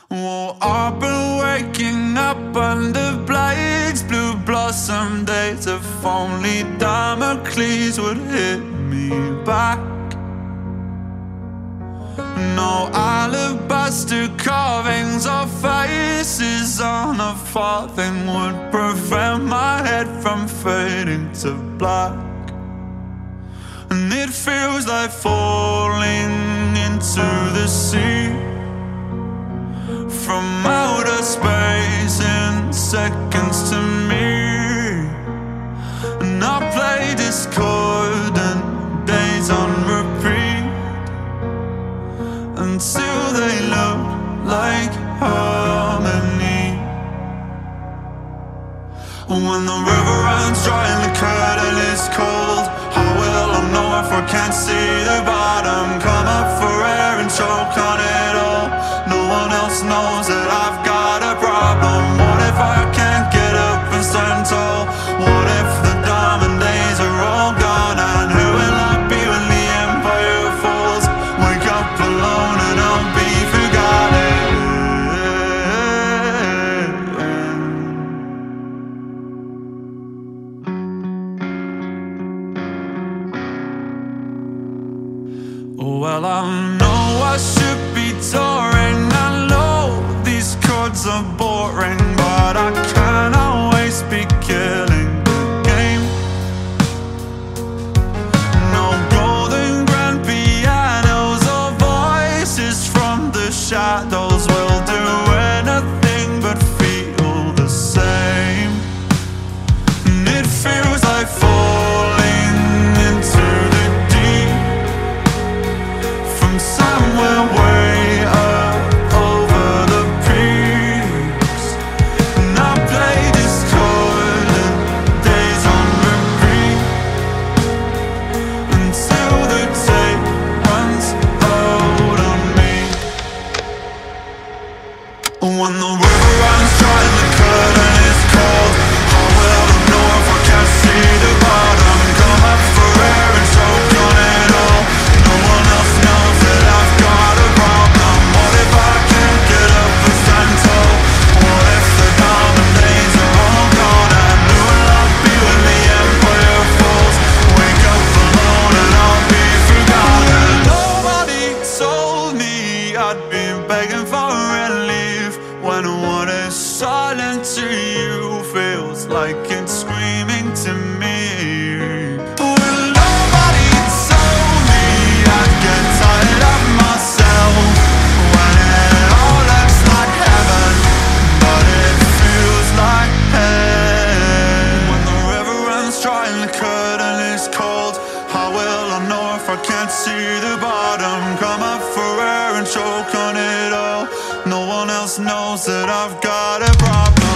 Well, I've been waking up under blades, blue blossom days. If only Damocles would hit me back. No alabaster carvings or faces on a farthing would prevent my head from fading to black. And it feels like falling into the sea from outer space in seconds to me. And I play discordant days on repeat until they look like harmony. When the river runs dry and the curtain is cold, how will I know if I can't see the bottom? Come up for air and choke on it all. No one else knows that I've got a problem. What if I can't get up and stand tall? What if the diamond days are all gone? And who will I be when the empire falls? Wake up alone and I'll be forgotten. Well, I know I should be touring. I know these chords are boring, but I can't always be killing the game. No golden grand pianos or voices from the shadows will do anything but feel the same. And it feels like falling into the deep from somewhere way up over the peaks. And I play discordant days on repeat until the tape runs out on me. When the river runs dry and the curtain is cold, how will I know if I can't see the bottom? Come up for air and choke on it all. No one else knows that I've got a problem. What if I can't get up and stand tall? What if the diamond days are all gone? And who will I be when the empire falls? Wake up alone and I'll be forgotten. Nobody told me I'd be begging for relief when what is silent to you feels like it's screaming to me. Well, nobody told me I'd get tired of myself when it all looks like heaven, but it feels like hell. When the river runs dry and the curtain is cold, how will I know if I can't see the bottom? Come up for air and choke on it all. No one else knows that I've got a problem.